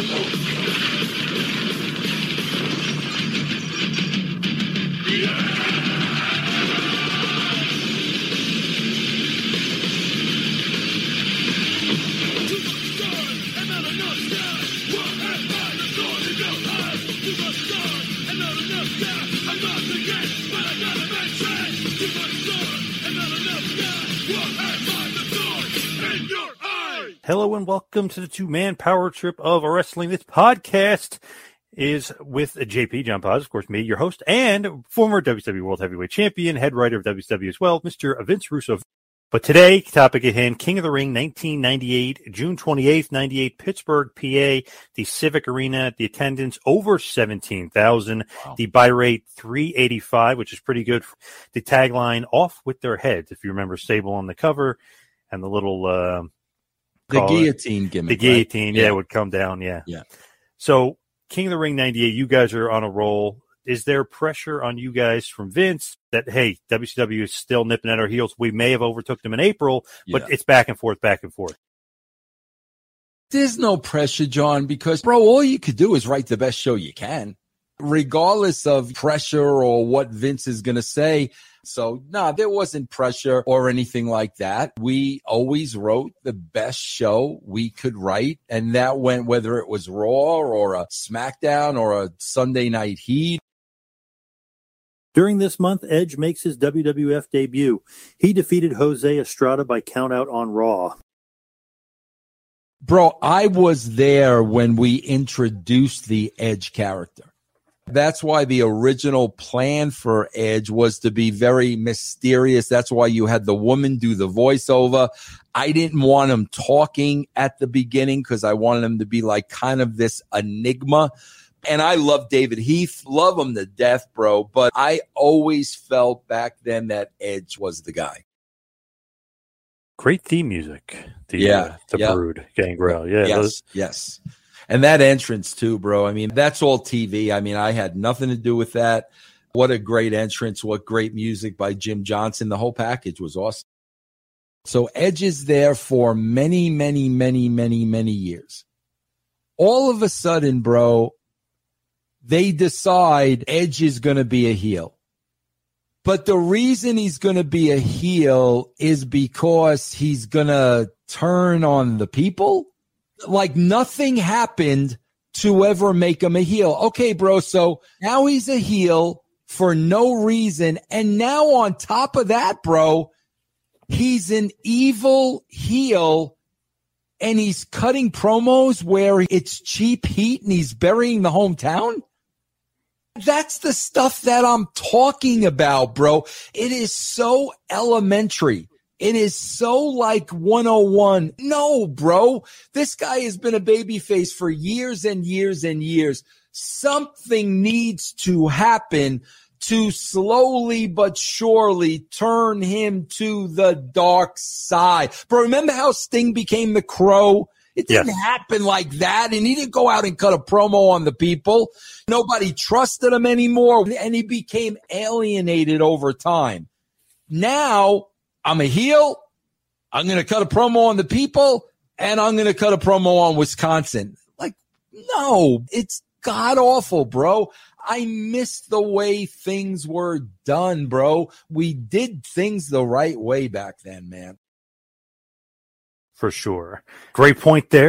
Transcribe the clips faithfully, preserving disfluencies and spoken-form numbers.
Hello and welcome to the two-man power trip of wrestling. This podcast is with J P, John Paz, of course, me, your host, and former W C W World Heavyweight Champion, head writer of W C W as well, Mister Vince Russo. But today, topic at hand, King of the Ring, nineteen ninety-eight, June twenty-eighth, ninety-eight, Pittsburgh, P A, the Civic Arena, the attendance over seventeen thousand, wow. The buy rate three eighty-five, which is pretty good. The tagline, off with their heads, if you remember Sable on the cover, and the little... Uh, The guillotine gimmick. The guillotine, right? yeah, yeah, would come down, yeah. Yeah. So, King of the Ring ninety-eight, you guys are on a roll. Is there pressure on you guys from Vince that, hey, W C W is still nipping at our heels? We may have overtook them in April, but yeah. It's back and forth, back and forth. There's no pressure, John, because, bro, all you could do is write the best show you can, regardless of pressure or what Vince is going to say. So, no, nah, there wasn't pressure or anything like that. We always wrote the best show we could write, and that went whether it was Raw or a SmackDown or a Sunday Night Heat. During this month, Edge makes his W W F debut. He defeated Jose Estrada by countout on Raw. Bro, I was there when we introduced the Edge character. That's why the original plan for Edge was to be very mysterious. That's why you had the woman do the voiceover. I didn't want him talking at the beginning because I wanted him to be like kind of this enigma. And I love David Heath, love him to death, bro. But I always felt back then that Edge was the guy. Great theme music. The, yeah. Uh, the yeah. Brood, Gangrel. Yeah. Yes. Those- yes. And that entrance too, bro. I mean, that's all T V. I mean, I had nothing to do with that. What a great entrance. What great music by Jim Johnson. The whole package was awesome. So Edge is there for many, many, many, many, many years. All of a sudden, bro, they decide Edge is going to be a heel. But the reason he's going to be a heel is because he's going to turn on the people. Like nothing happened to ever make him a heel. Okay, bro, so now he's a heel for no reason. And now on top of that, bro, he's an evil heel and he's cutting promos where it's cheap heat and he's burying the hometown. That's the stuff that I'm talking about, bro. It is so elementary. It is so like one oh one. No, bro. This guy has been a babyface for years and years and years. Something needs to happen to slowly but surely turn him to the dark side. Bro, remember how Sting became the Crow? It didn't yes. happen like that, and he didn't go out and cut a promo on the people. Nobody trusted him anymore, and he became alienated over time. Now, I'm a heel, I'm going to cut a promo on the people, and I'm going to cut a promo on Wisconsin. Like, no, it's god-awful, bro. I miss the way things were done, bro. We did things the right way back then, man. For sure. Great point there.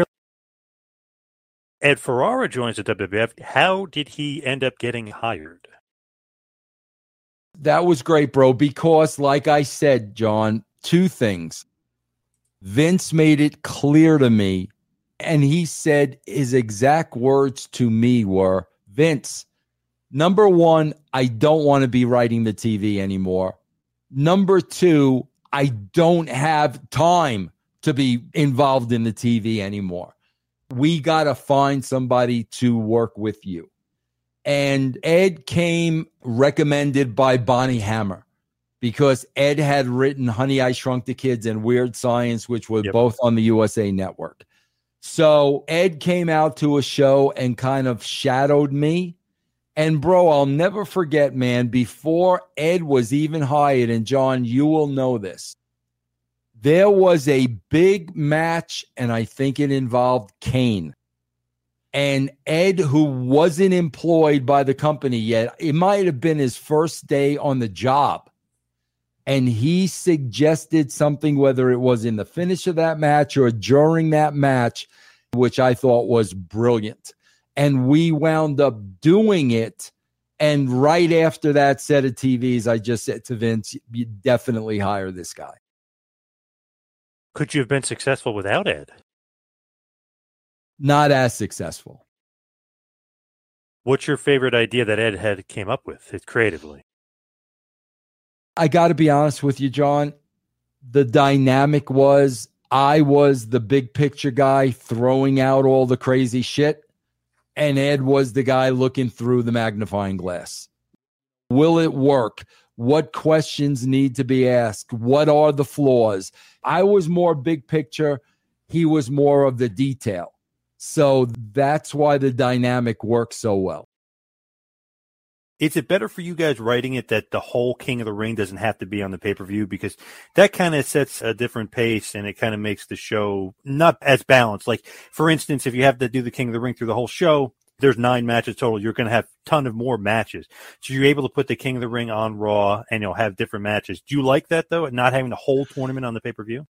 Ed Ferrara joins the W W F. How did he end up getting hired? That was great, bro, because like I said, John, two things. Vince made it clear to me, and he said his exact words to me were, Vince, number one, I don't want to be writing the T V anymore. Number two, I don't have time to be involved in the T V anymore. We got to find somebody to work with you. And Ed came recommended by Bonnie Hammer because Ed had written Honey, I Shrunk the Kids and Weird Science, which were yep. both on the U S A Network. So Ed came out to a show and kind of shadowed me. And, bro, I'll never forget, man, before Ed was even hired, and, John, you will know this, there was a big match, and I think it involved Kane. And Ed, who wasn't employed by the company yet, it might have been his first day on the job. And he suggested something, whether it was in the finish of that match or during that match, which I thought was brilliant. And we wound up doing it. And right after that set of T Vs, I just said to Vince, you definitely hire this guy. Could you have been successful without Ed? Not as successful. What's your favorite idea that Ed had came up with it creatively? I got to be honest with you, John. The dynamic was I was the big picture guy throwing out all the crazy shit, and Ed was the guy looking through the magnifying glass. Will it work? What questions need to be asked? What are the flaws? I was more big picture. He was more of the detail. So that's why the dynamic works so well. Is it better for you guys writing it that the whole King of the Ring doesn't have to be on the pay-per-view? Because that kind of sets a different pace and it kind of makes the show not as balanced. Like, for instance, if you have to do the King of the Ring through the whole show, there's nine matches total. You're going to have a ton of more matches. So you're able to put the King of the Ring on Raw and you'll have different matches. Do you like that, though, not having the whole tournament on the pay-per-view?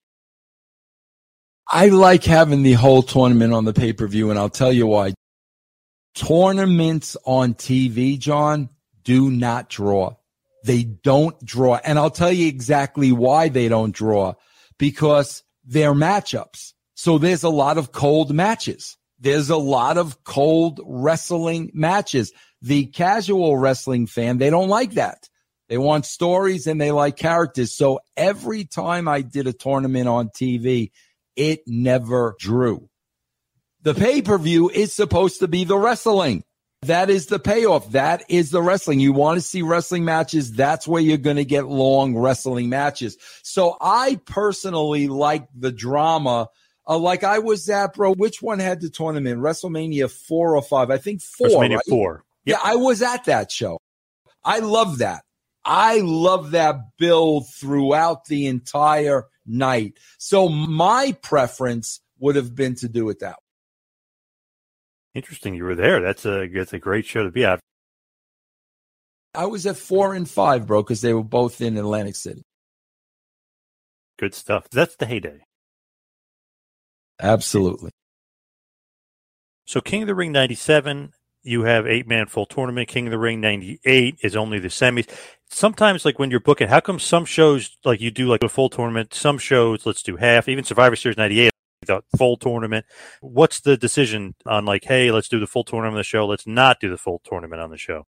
I like having the whole tournament on the pay-per-view, and I'll tell you why. Tournaments on T V, John, do not draw. They don't draw. And I'll tell you exactly why they don't draw. Because they're matchups. So there's a lot of cold matches. There's a lot of cold wrestling matches. The casual wrestling fan, they don't like that. They want stories and they like characters. So every time I did a tournament on T V, it never drew. The pay-per-view is supposed to be the wrestling. That is the payoff. That is the wrestling. You want to see wrestling matches, that's where you're going to get long wrestling matches. So I personally like the drama. Uh, like I was at, bro, which one had the tournament? WrestleMania four or five? I think four. WrestleMania right? four. Yep. Yeah, I was at that show. I love that. I love that build throughout the entire night. So my preference would have been to do it that way. Interesting. You were there. That's a that's a great show to be at. I was at four and five, bro, because they were both in Atlantic City. Good stuff. That's the heyday. Absolutely. So King of the Ring ninety-seven, you have eight-man full tournament. King of the Ring ninety-eight is only the semis. Sometimes, like when you're booking, how come some shows, like you do like a full tournament, some shows, let's do half, even Survivor Series ninety-eight, the full tournament. What's the decision on like, hey, let's do the full tournament on the show, let's not do the full tournament on the show?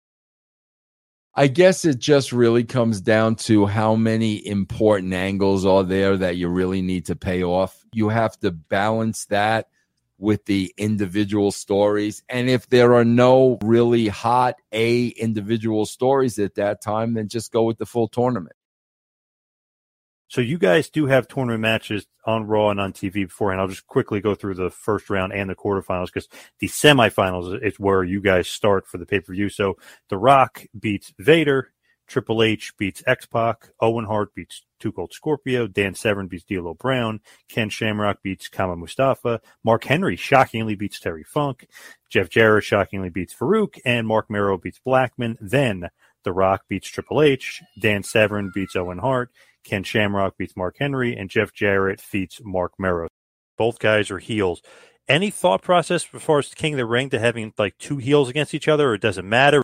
I guess it just really comes down to how many important angles are there that you really need to pay off. You have to balance that with the individual stories. And if there are no really hot A individual stories at that time, then just go with the full tournament. So you guys do have tournament matches on Raw and on T V beforehand. I'll just quickly go through the first round and the quarterfinals because the semifinals is where you guys start for the pay-per-view. So The Rock beats Vader. Triple H beats X-Pac. Owen Hart beats Two Cold Scorpio. Dan Severn beats D'Lo Brown. Ken Shamrock beats Kama Mustafa. Mark Henry shockingly beats Terry Funk. Jeff Jarrett shockingly beats Farouk. And Mark Mero beats Blackman. Then The Rock beats Triple H. Dan Severn beats Owen Hart. Ken Shamrock beats Mark Henry, and Jeff Jarrett beats Mark Mero. Both guys are heels. Any thought process as far as King of the Ring to having like two heels against each other, or it doesn't matter?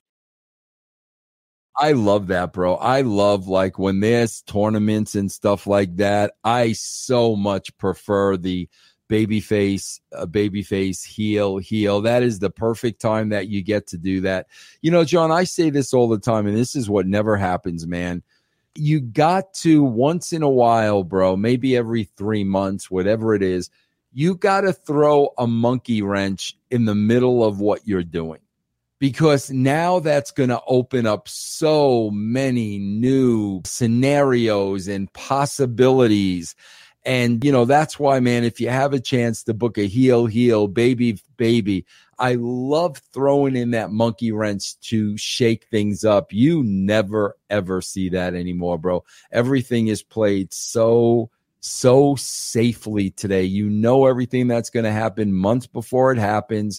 I love that, bro. I love like when there's tournaments and stuff like that. I so much prefer the babyface, uh, babyface, heel, heel. That is the perfect time that you get to do that. You know, John, I say this all the time, and this is what never happens, man. You got to once in a while, bro, maybe every three months, whatever it is, you got to throw a monkey wrench in the middle of what you're doing, because now that's going to open up so many new scenarios and possibilities. And, you know, that's why, man, if you have a chance to book a heel, heel, baby, baby, I love throwing in that monkey wrench to shake things up. You never, ever see that anymore, bro. Everything is played so, so safely today. You know everything that's going to happen months before it happens.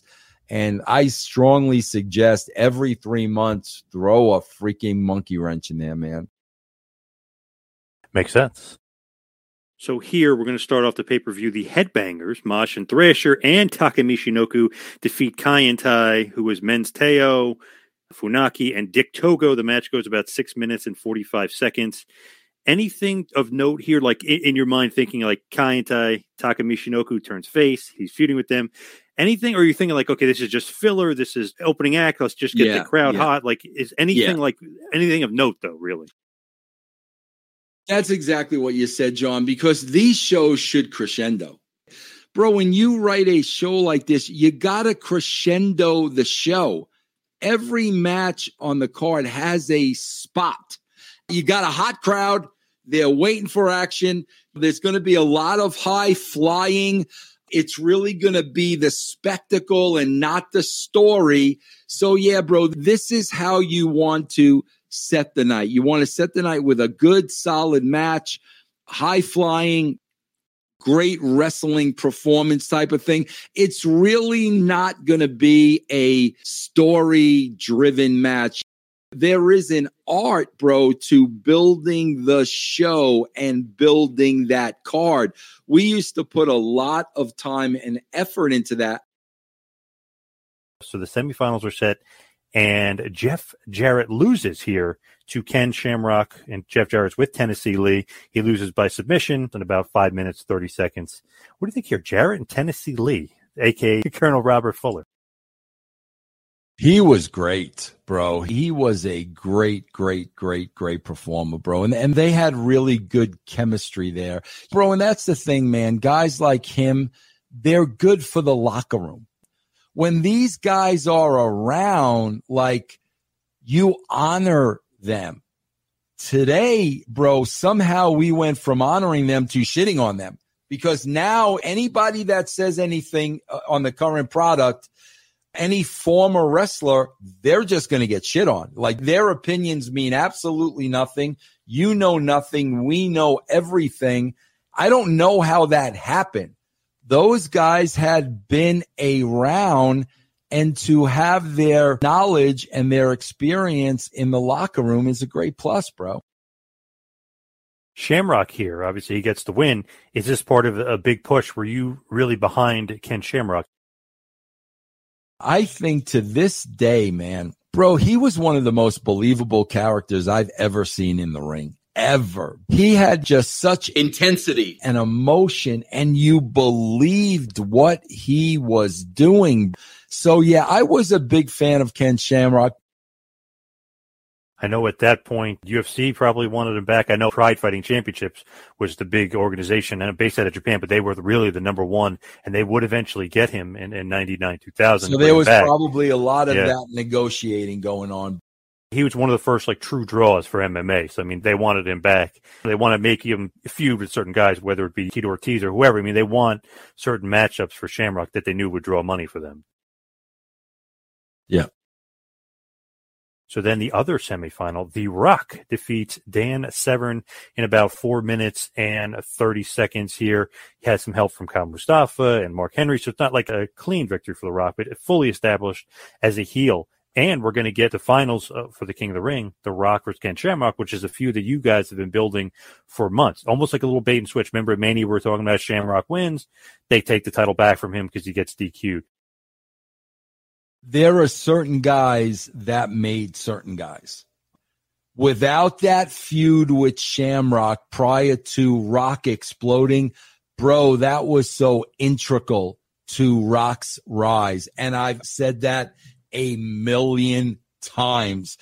And I strongly suggest every three months, throw a freaking monkey wrench in there, man. Makes sense. So here we're going to start off the pay-per-view. The Headbangers, Mosh and Thrasher, and Taka Michinoku defeat Kai and Tai, who is Men's Teo, Funaki, and Dick Togo. The match goes about six minutes and forty-five seconds. Anything of note here, like in, in your mind, thinking like Kai and Tai, Taka Michinoku turns face, he's feuding with them. Anything, or are you thinking like, okay, this is just filler, this is opening act, let's just get yeah, the crowd yeah. hot? Like, is anything yeah. like anything of note though, really? That's exactly what you said, John, because these shows should crescendo. Bro, when you write a show like this, you got to crescendo the show. Every match on the card has a spot. You got a hot crowd. They're waiting for action. There's going to be a lot of high flying. It's really going to be the spectacle and not the story. So, yeah, bro, this is how you want to set the night. You want to set the night with a good, solid match, high flying, great wrestling performance type of thing. It's really not going to be a story driven match. There is an art, bro, to building the show and building that card. We used to put a lot of time and effort into that. So the semifinals are set, and Jeff Jarrett loses here to Ken Shamrock, and Jeff Jarrett's with Tennessee Lee. He loses by submission in about five minutes, thirty seconds. What do you think here? Jarrett and Tennessee Lee, a k a. Colonel Robert Fuller. He was great, bro. He was a great, great, great, great performer, bro. And, and they had really good chemistry there. Bro, and that's the thing, man. Guys like him, they're good for the locker room. When these guys are around, like, you honor them. Today, bro, somehow we went from honoring them to shitting on them, because now anybody that says anything on the current product, any former wrestler, they're just going to get shit on. Like, their opinions mean absolutely nothing. You know nothing. We know everything. I don't know how that happened. Those guys had been around, and to have their knowledge and their experience in the locker room is a great plus, bro. Shamrock here, obviously he gets the win. Is this part of a big push? Were you really behind Ken Shamrock? I think to this day, man, bro, he was one of the most believable characters I've ever seen in the ring. Ever. He had just such intensity and emotion, and you believed what he was doing. So, yeah, I was a big fan of Ken Shamrock. I know at that point, U F C probably wanted him back. I know Pride Fighting Championships was the big organization and based out of Japan, but they were really the number one, and they would eventually get him in, in ninety-nine, two thousand. So there was back. probably a lot of yeah. that negotiating going on. He was one of the first like true draws for M M A. So, I mean, they wanted him back. They want to make him feud with certain guys, whether it be Tito Ortiz or whoever. I mean, they want certain matchups for Shamrock that they knew would draw money for them. Yeah. So then the other semifinal, The Rock defeats Dan Severn in about four minutes and thirty seconds here. He had some help from Kyle Mustafa and Mark Henry, so it's not like a clean victory for The Rock, but fully established as a heel. And we're going to get the finals uh, for the King of the Ring, The Rock versus Ken Shamrock, which is a feud that you guys have been building for months. Almost like a little bait and switch. Remember at Mania we were talking about Shamrock wins. They take the title back from him because he gets D Q'd. There are certain guys that made certain guys. Without that feud with Shamrock prior to Rock exploding, bro, that was so integral to Rock's rise. And I've said that a million times.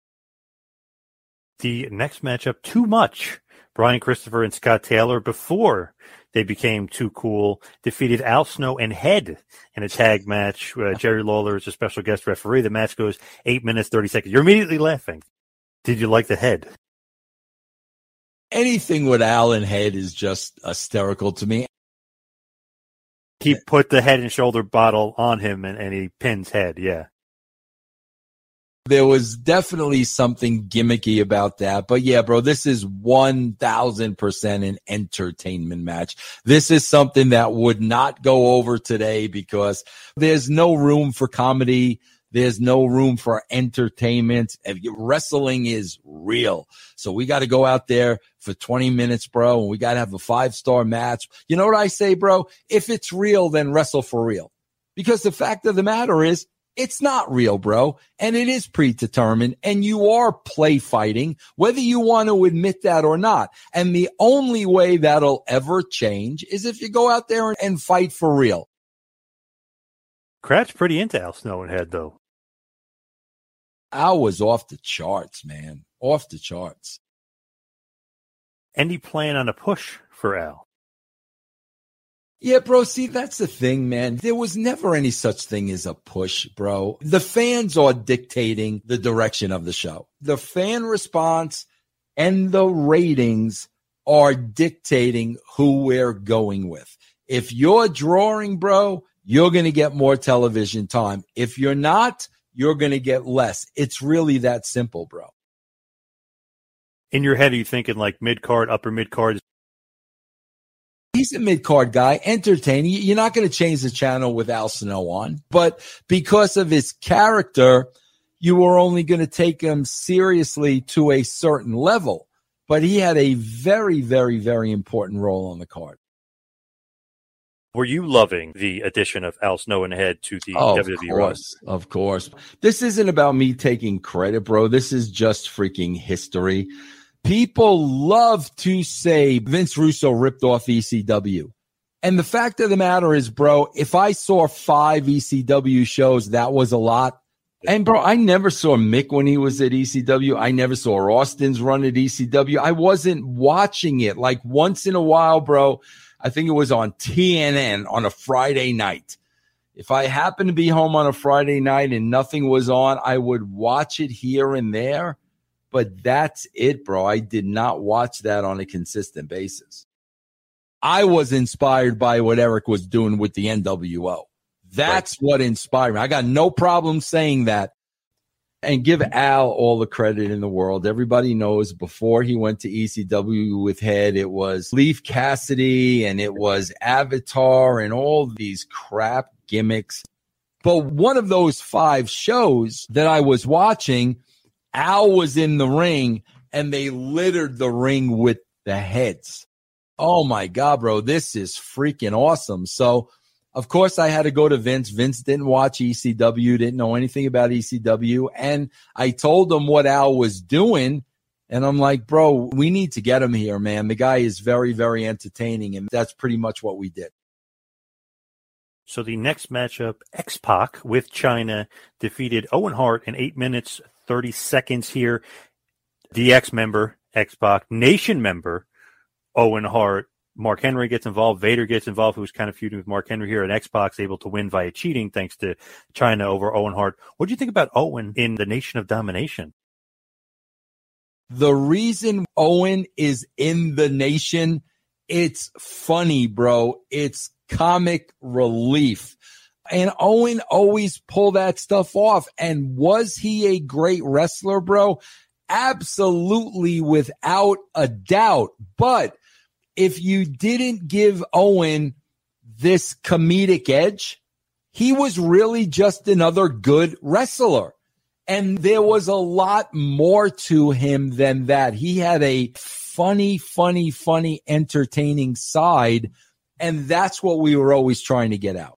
The next matchup, Too Much. Brian Christopher and Scott Taylor, before they became too cool, defeated Al Snow and Head in a tag match. Uh, Jerry Lawler is a special guest referee. The match goes eight minutes, thirty seconds. You're immediately laughing. Did you like the Head? Anything with Al and Head is just hysterical to me. He put the Head and Shoulder bottle on him, and, and he pins Head, yeah. There was definitely something gimmicky about that. But yeah, bro, this is one thousand percent an entertainment match. This is something that would not go over today because there's no room for comedy. There's no room for entertainment. Wrestling is real. So we got to go out there for twenty minutes, bro, and we got to have a five-star match. You know what I say, bro? If it's real, then wrestle for real. Because the fact of the matter is, it's not real, bro, and it is predetermined, and you are play fighting, whether you want to admit that or not. And the only way that'll ever change is if you go out there and, and fight for real. Kratz pretty into Al Snow and Head, though. Al was off the charts, man. Off the charts. Any plan on a push for Al? Yeah, bro, see, that's the thing, man. There was never any such thing as a push, bro. The fans are dictating the direction of the show. The fan response and the ratings are dictating who we're going with. If you're drawing, bro, you're going to get more television time. If you're not, you're going to get less. It's really that simple, bro. In your head, are you thinking like mid-card, upper mid-card? He's a mid-card guy, entertaining. You're not going to change the channel with Al Snow on. But because of his character, you were only going to take him seriously to a certain level. But he had a very, very, very important role on the card. Were you loving the addition of Al Snow and Head to the oh, W W E Of course, run? Of course. This isn't about me taking credit, bro. This is just freaking history. People love to say Vince Russo ripped off E C W. And the fact of the matter is, bro, if I saw five E C W shows, that was a lot. And, bro, I never saw Mick when he was at E C W. I never saw Austin's run at E C W. I wasn't watching it. Like once in a while, bro, I think it was on T N N on a Friday night. If I happened to be home on a Friday night and nothing was on, I would watch it here and there. But that's it, bro. I did not watch that on a consistent basis. I was inspired by what Eric was doing with the N W O. That's right. What inspired me. I got no problem saying that. And give Al all the credit in the world. Everybody knows before he went to E C W with Head, it was Leif Cassidy and it was Avatar and all these crap gimmicks. But one of those five shows that I was watching, Al was in the ring and they littered the ring with the heads. Oh my God, bro, this is freaking awesome. So, of course, I had to go to Vince. Vince didn't watch E C W, didn't know anything about E C W. And I told him what Al was doing. And I'm like, bro, we need to get him here, man. The guy is very, very entertaining. And that's pretty much what we did. So the next matchup, X-Pac with China defeated Owen Hart in eight minutes, thirty seconds here. D X member, X-Pac, Nation member, Owen Hart. Mark Henry gets involved. Vader gets involved, who's kind of feuding with Mark Henry here. And X-Pac's able to win via cheating thanks to China over Owen Hart. What do you think about Owen in the Nation of Domination? The reason Owen is in the Nation, it's funny, bro. It's comic relief. And Owen always pulled that stuff off. And was he a great wrestler, bro? Absolutely, without a doubt. But if you didn't give Owen this comedic edge, he was really just another good wrestler. And there was a lot more to him than that. He had a funny, funny, funny, entertaining side. And that's what we were always trying to get out.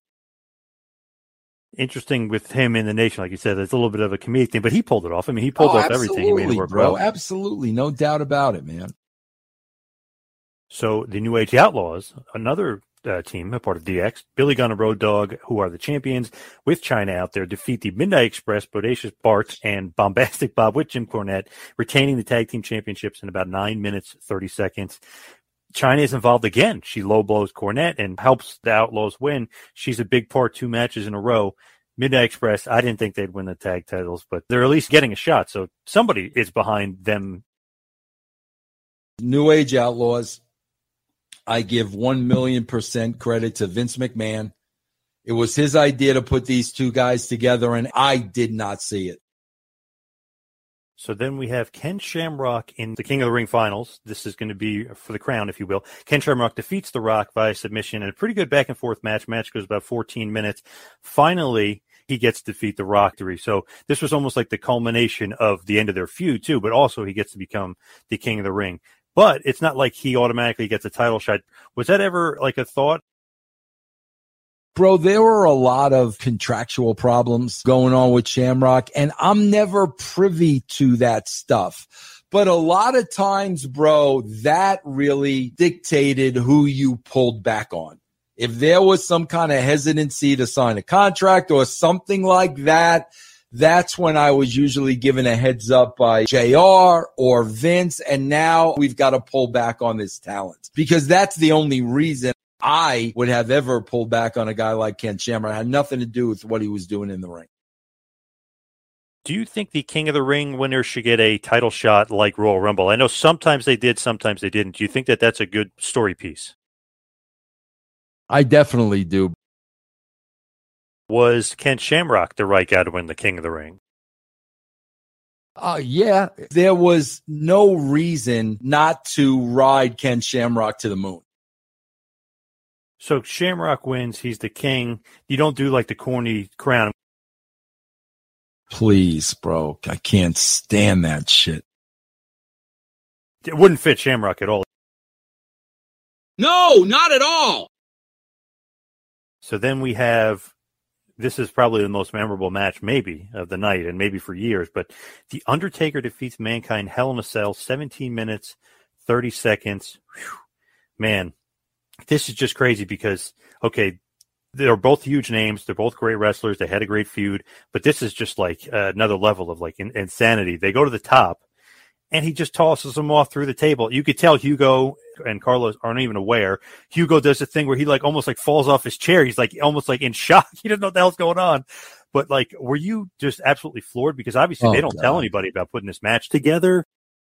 Interesting with him in the Nation, like you said, it's a little bit of a comedic thing, but he pulled it off. I mean, he pulled oh, off everything. He made it work, bro. well. Absolutely. No doubt about it, man. So the New Age Outlaws, another uh, team, a part of D X, Billy Gunn and Road Dogg, who are the champions, with China out there, defeat the Midnight Express, Bodacious Bart, and Bombastic Bob with Jim Cornette, retaining the tag team championships in about nine minutes, thirty seconds. China is involved again. She low blows Cornette and helps the Outlaws win. She's a big part, two matches in a row. Midnight Express, I didn't think they'd win the tag titles, but they're at least getting a shot. So somebody is behind them. New Age Outlaws. I give one million percent credit to Vince McMahon. It was his idea to put these two guys together, and I did not see it. So then we have Ken Shamrock in the King of the Ring finals. This is going to be for the crown, if you will. Ken Shamrock defeats The Rock via submission in a pretty good back and forth match. Match goes about fourteen minutes. Finally, he gets to defeat The Rock. So this was almost like the culmination of the end of their feud too, but also he gets to become the King of the Ring. But it's not like he automatically gets a title shot. Was that ever like a thought? Bro, there were a lot of contractual problems going on with Shamrock, and I'm never privy to that stuff. But a lot of times, bro, that really dictated who you pulled back on. If there was some kind of hesitancy to sign a contract or something like that, that's when I was usually given a heads up by J R or Vince, and now we've got to pull back on this talent. Because that's the only reason I would have ever pulled back on a guy like Ken Shamrock. It had nothing to do with what he was doing in the ring. Do you think the King of the Ring winner should get a title shot like Royal Rumble? I know sometimes they did, sometimes they didn't. Do you think that that's a good story piece? I definitely do. Was Ken Shamrock the right guy to win the King of the Ring? Uh, yeah, there was no reason not to ride Ken Shamrock to the moon. So Shamrock wins. He's the king. You don't do like the corny crown. Please, bro. I can't stand that shit. It wouldn't fit Shamrock at all. No, not at all. So then we have, this is probably the most memorable match maybe of the night and maybe for years, but The Undertaker defeats Mankind Hell in a Cell, seventeen minutes, thirty seconds. Whew. Man. This is just crazy because, okay, they're both huge names. They're both great wrestlers. They had a great feud. But this is just like uh, another level of like in- insanity. They go to the top, and he just tosses them off through the table. You could tell Hugo and Carlos aren't even aware. Hugo does a thing where he like almost like falls off his chair. He's like almost like in shock. He doesn't know what the hell's going on. But like, were you just absolutely floored? Because obviously oh, they don't God. tell anybody about putting this match together.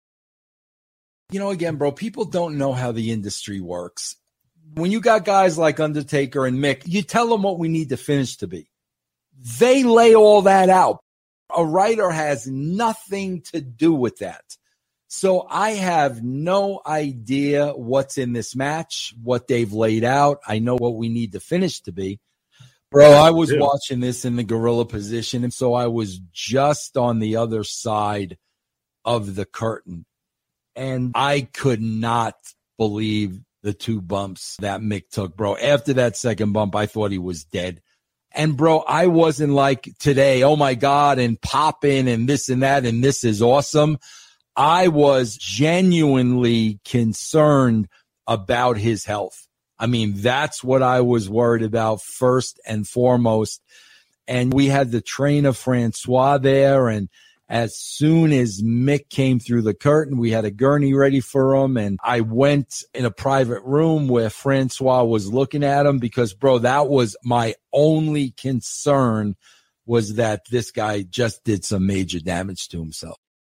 You know, again, bro, people don't know how the industry works. When you got guys like Undertaker and Mick, you tell them what we need the finish to be. They lay all that out. A writer has nothing to do with that. So I have no idea what's in this match, what they've laid out. I know what we need the finish to be. Bro, I was yeah. watching this in the gorilla position, and so I was just on the other side of the curtain. And I could not believe the two bumps that Mick took, bro. After that second bump, I thought he was dead. And, bro, I wasn't like today, oh, my God, and popping and this and that, and this is awesome. I was genuinely concerned about his health. I mean, that's what I was worried about first and foremost. And we had the trainer, Francois, there, and as soon as Mick came through the curtain, we had a gurney ready for him, and I went in a private room where Francois was looking at him because, bro, that was my only concern, was that this guy just did some major damage to himself.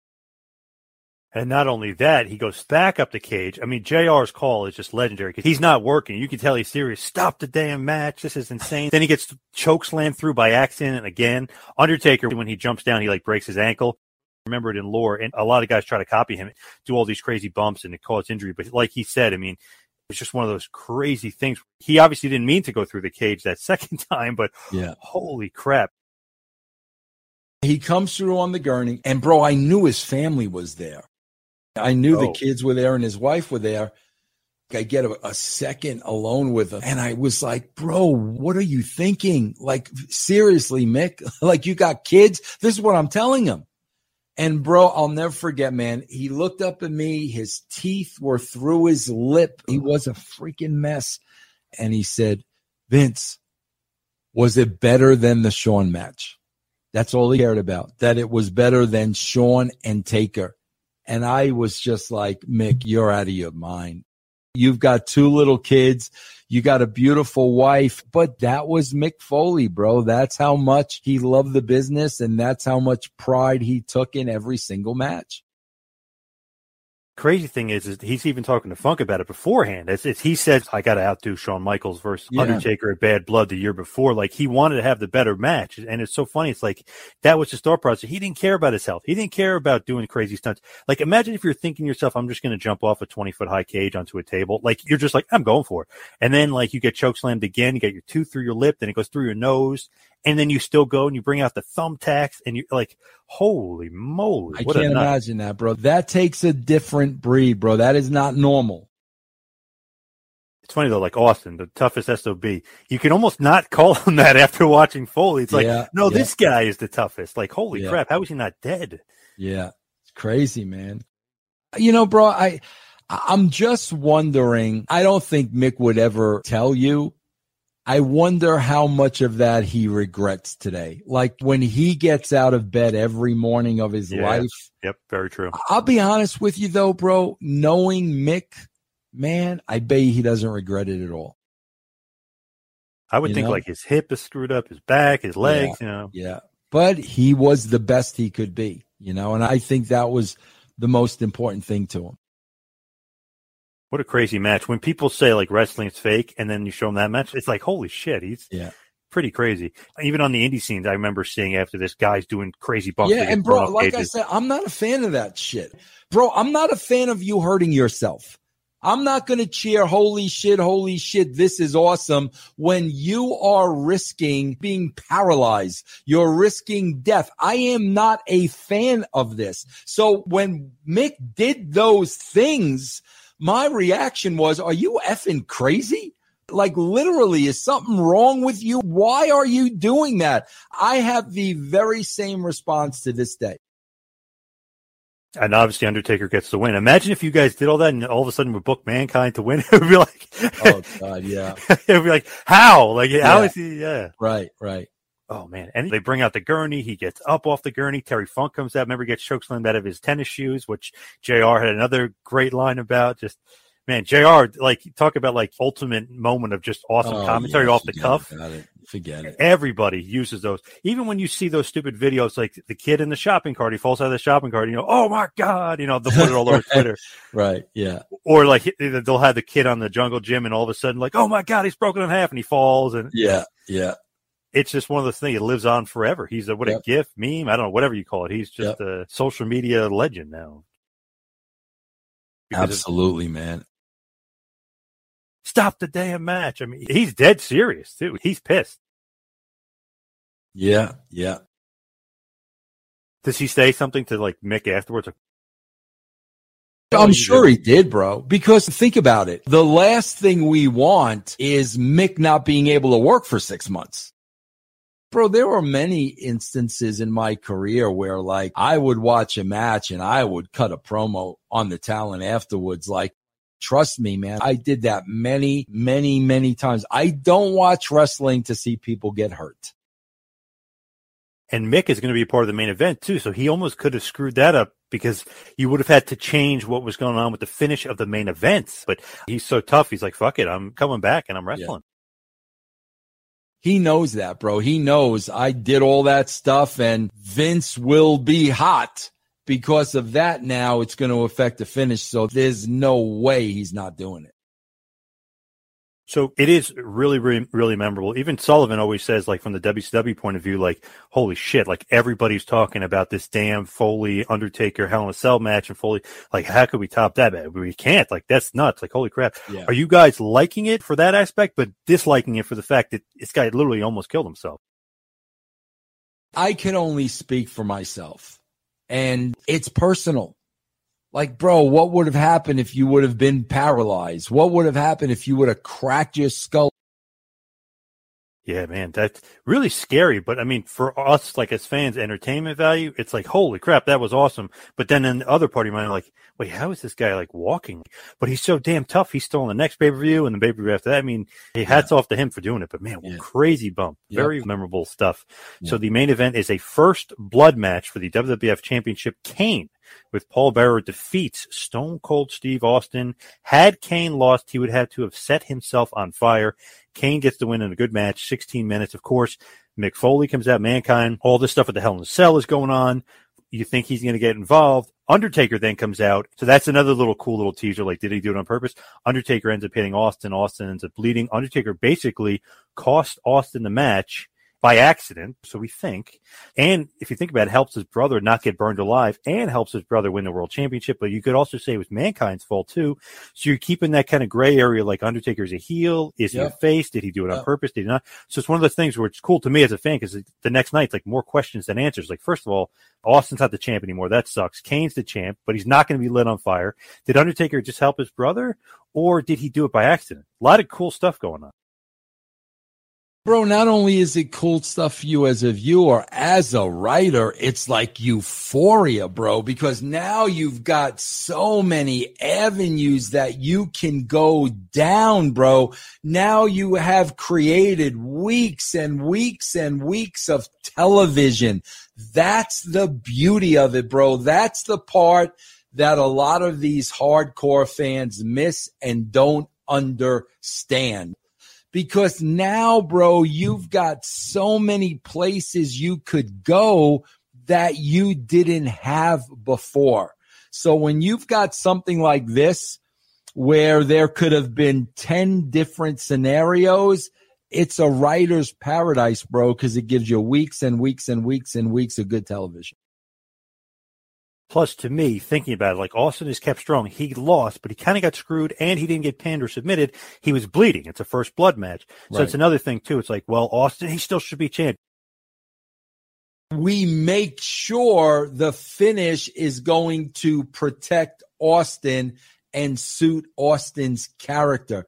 And not only that, he goes back up the cage. I mean, J R's call is just legendary because he's not working. You can tell he's serious. Stop the damn match. This is insane. Then he gets choke slammed through by accident again. Undertaker, when he jumps down, he like breaks his ankle. Remember it in lore, and a lot of guys try to copy him, do all these crazy bumps and it cause injury. But like he said, I mean, it's just one of those crazy things. He obviously didn't mean to go through the cage that second time, but yeah, holy crap. He comes through on the gurney, and bro, I knew his family was there. I knew oh. the kids were there and his wife were there. I get a, a second alone with him. And I was like, bro, what are you thinking? Like, seriously, Mick, like you got kids? This is what I'm telling him. And bro, I'll never forget, man. He looked up at me. His teeth were through his lip. He was a freaking mess. And he said, Vince, was it better than the Shawn match? That's all he cared about, that it was better than Shawn and Taker. And I was just like, Mick, you're out of your mind. You've got two little kids. You got a beautiful wife. But that was Mick Foley, bro. That's how much he loved the business, and that's how much pride he took in every single match. Crazy thing is, is he's even talking to Funk about it beforehand. It's, it's, he says, I got to outdo Shawn Michaels versus yeah. Undertaker at Bad Blood the year before. Like, he wanted to have the better match. And it's so funny. It's like, that was his thought process. He didn't care about his health. He didn't care about doing crazy stunts. Like, imagine if you're thinking to yourself, I'm just going to jump off a twenty foot high cage onto a table. Like, you're just like, I'm going for it. And then, like, you get chokeslammed again. You get your tooth through your lip, then it goes through your nose. And then you still go and you bring out the thumbtacks and you're like, holy moly. I can't imagine that, bro. That takes a different breed, bro. That is not normal. It's funny, though, like Austin, the toughest S O B. You can almost not call him that after watching Foley. It's like, yeah, no, yeah. this guy is the toughest. Like, holy yeah. crap, how is he not dead? Yeah, it's crazy, man. You know, bro, I, I'm just wondering. I don't think Mick would ever tell you. I wonder how much of that he regrets today. Like when he gets out of bed every morning of his yeah. life. Yep, very true. I'll be honest with you, though, bro. Knowing Mick, man, I bet he doesn't regret it at all. I would you think know? like his hip is screwed up, his back, his legs, yeah. you know. Yeah. But he was the best he could be, you know, and I think that was the most important thing to him. What a crazy match. When people say like wrestling is fake and then you show them that match, it's like, holy shit, he's yeah. pretty crazy. Even on the indie scenes, I remember seeing after this guys doing crazy bumps. Yeah, and bro, like cages. I said, I'm not a fan of that shit. Bro, I'm not a fan of you hurting yourself. I'm not going to cheer, holy shit, holy shit, this is awesome, when you are risking being paralyzed. You're risking death. I am not a fan of this. So when Mick did those things, my reaction was, are you effing crazy? Like, literally, is something wrong with you? Why are you doing that? I have the very same response to this day. And obviously, Undertaker gets the win. Imagine if you guys did all that and all of a sudden we book Mankind to win. It would be like, oh, God, yeah. It would be like, how? Like, yeah. how is he? Yeah. Right, right. Oh, man. And they bring out the gurney. He gets up off the gurney. Terry Funk comes out. Remember, he gets chokeslammed out of his tennis shoes, which J R had another great line about. Just, man, J R, like, talk about, like, ultimate moment of just awesome oh, commentary yeah, off the cuff. It. Forget it. Everybody uses those. Even when you see those stupid videos, like the kid in the shopping cart, he falls out of the shopping cart, you know, oh, my God, you know, they'll put it all over right, Twitter. Right, yeah. Or, like, they'll have the kid on the jungle gym and all of a sudden, like, oh, my God, he's broken in half and he falls. And yeah, yeah. It's just one of those things. It lives on forever. He's a, what yep. a GIF, meme. I don't know, whatever you call it. He's just yep. a social media legend now. Because absolutely, man. Stop the damn match. I mean, he's dead serious, too. He's pissed. Yeah, yeah. Does he say something to, like, Mick afterwards? I'm sure he did, bro. Because think about it. The last thing we want is Mick not being able to work for six months. Bro, there were many instances in my career where, like, I would watch a match and I would cut a promo on the talent afterwards. Like, trust me, man, I did that many, many, many times. I don't watch wrestling to see people get hurt. And Mick is going to be a part of the main event, too. So he almost could have screwed that up because you would have had to change what was going on with the finish of the main event. But he's so tough. He's like, fuck it. I'm coming back and I'm wrestling. Yeah. He knows that, bro. He knows I did all that stuff and Vince will be hot because of that. Now it's going to affect the finish. So there's no way he's not doing it. So it is really, really, really memorable. Even Sullivan always says, like, from the W C W point of view, like, holy shit, like, everybody's talking about this damn Foley, Undertaker, Hell in a Cell match, and Foley, like, how could we top that? We can't. Like, that's nuts. Like, holy crap. Yeah. Are you guys liking it for that aspect, but disliking it for the fact that this guy literally almost killed himself? I can only speak for myself, and it's personal. Like, bro, what would have happened if you would have been paralyzed? What would have happened if you would have cracked your skull? Yeah, man, that's really scary. But, I mean, for us, like, as fans, entertainment value, it's like, holy crap, that was awesome. But then in the other part of your mind, like, wait, how is this guy, like, walking? But he's so damn tough. He's still on the next pay-per-view and the pay-per-view after that. I mean, hey, hats yeah. off to him for doing it. But, man, yeah. crazy bump. Yep. Very memorable stuff. Yep. So the main event is a first blood match for the W W F Championship. Kane, with Paul Bearer, defeats Stone Cold Steve Austin. Had Kane lost, he would have to have set himself on fire. Kane gets the win in a good match, sixteen minutes. Of course, Mick Foley comes out, Mankind. All this stuff with the Hell in a Cell is going on. You think he's going to get involved. Undertaker then comes out. So that's another little cool little teaser. Like, did he do it on purpose? Undertaker ends up hitting Austin. Austin ends up bleeding. Undertaker basically cost Austin the match by accident, so we think. And if you think about it, helps his brother not get burned alive and helps his brother win the world championship. But you could also say it was Mankind's fault too. So you're keeping that kind of gray area, like Undertaker's a heel. Is he yep. a face? Did he do it yep. on purpose? Did he not? So it's one of those things where it's cool to me as a fan because the next night, it's like more questions than answers. Like, first of all, Austin's not the champ anymore. That sucks. Kane's the champ, but he's not going to be lit on fire. Did Undertaker just help his brother, or did he do it by accident? A lot of cool stuff going on. Bro, not only is it cool stuff for you as a viewer, as a writer, it's like euphoria, bro, because now you've got so many avenues that you can go down, bro. Now you have created weeks and weeks and weeks of television. That's the beauty of it, bro. That's the part that a lot of these hardcore fans miss and don't understand. Because now, bro, you've got so many places you could go that you didn't have before. So when you've got something like this, where there could have been ten different scenarios, it's a writer's paradise, bro, because it gives you weeks and weeks and weeks and weeks of good television. Plus, to me, thinking about it, like Austin is kept strong. He lost, but he kind of got screwed, and he didn't get pinned or submitted. He was bleeding. It's a first blood match. So right. It's another thing, too. It's like, well, Austin, he still should be champ. We make sure the finish is going to protect Austin and suit Austin's character.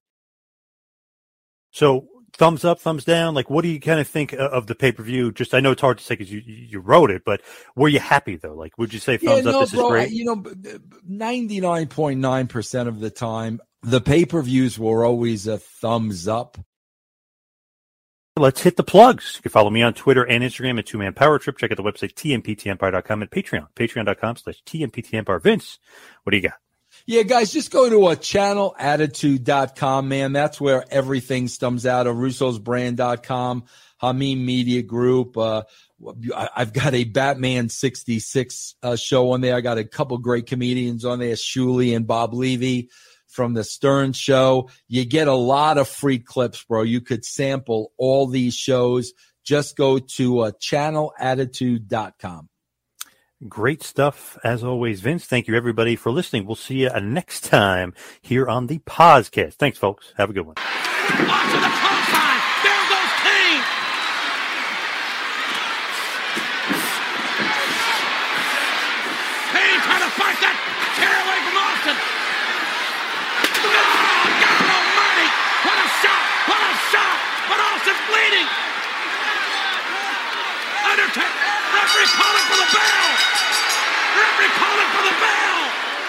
So, thumbs up, thumbs down? Like, what do you kind of think of the pay-per-view? Just, I know it's hard to say because you you wrote it, but were you happy, though? Like, would you say thumbs yeah, no, up, this bro, is great? You know, ninety-nine point nine percent of the time, the pay-per-views were always a thumbs up. Let's hit the plugs. You can follow me on Twitter and Instagram at Two Man Power Trip. Check out the website, T M P T Empire dot com, and Patreon, patreon.com slash TMPTempire. Vince, what do you got? Yeah, guys, just go to a channel attitude dot com, man. That's where everything comes out of Russo's Brand dot com, Hameen Media Group. Uh, I've got a Batman sixty-six uh, show on there. I got a couple great comedians on there, Shuli and Bob Levy from the Stern Show. You get a lot of free clips, bro. You could sample all these shows. Just go to uh, channel attitude dot com. Great stuff, as always, Vince. Thank you, everybody, for listening. We'll see you next time here on the Podcast. Thanks, folks. Have a good one. Off to the close line. There goes Kane. Kane trying to fight that tear away from Austin. Oh, God almighty. What a shot. What a shot. But Austin's bleeding. Undertaker. Referee calling for the bell. Referee calling for the bell.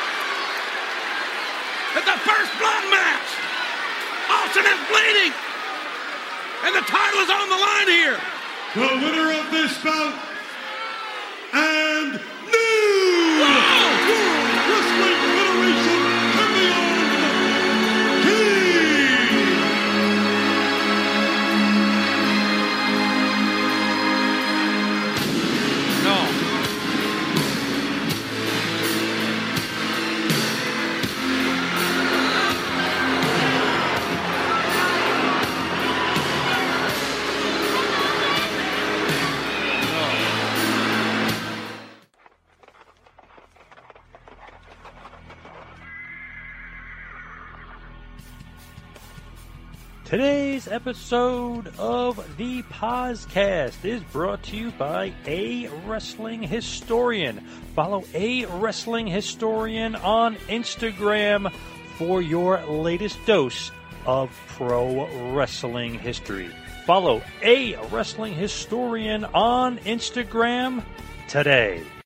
It's the first blood match. Austin is bleeding. And the title is on the line here. The winner of this bout and new Whoa. World Wrestling Federation champion, King. No. Today's episode of the Podcast is brought to you by A Wrestling Historian. Follow A Wrestling Historian on Instagram for your latest dose of pro wrestling history. Follow A Wrestling Historian on Instagram today.